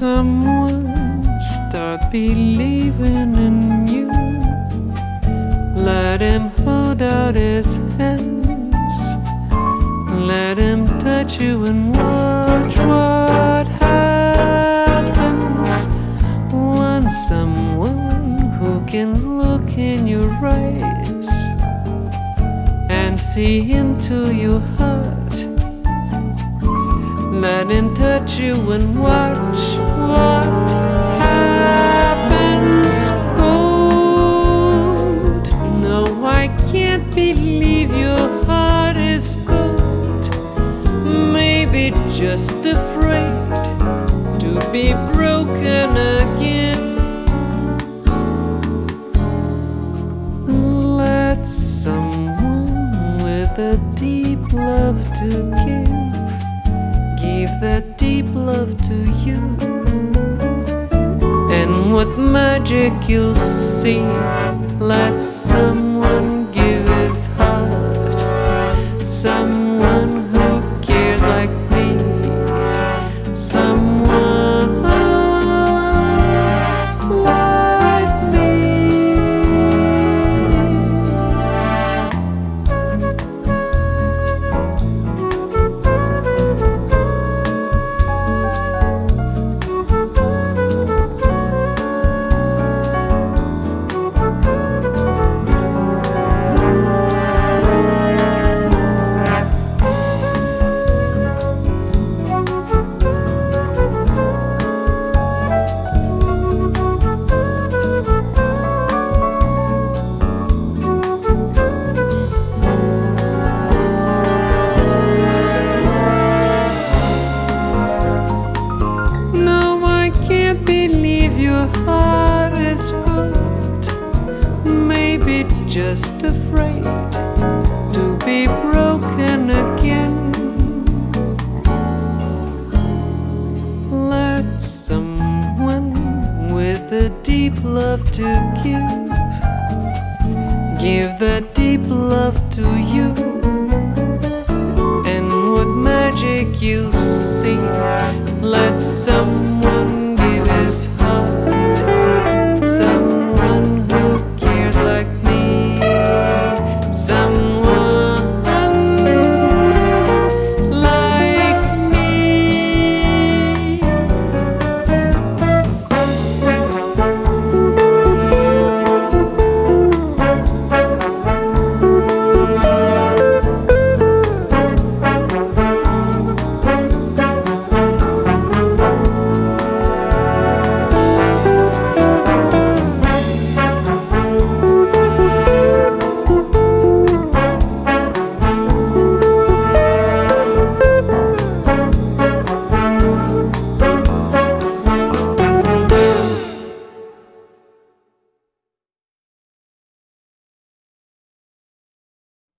someone start believing in you, let him hold out his hands, let him touch you and watch what happens. Want someone who can look in your eyes and see into your heart. Let him touch you and watch what happens. Gold. No, I can't believe your heart is cold. Maybe just afraid to be broken again. Let someone with a deep love to give that deep love to you, and what magic you'll see. Let someone give his heart, someone who cares like me, someone like me. Your heart is cold, maybe just afraid to be broken again. Let someone with a deep love to give that deep love to you, and what magic you'll see. Let someone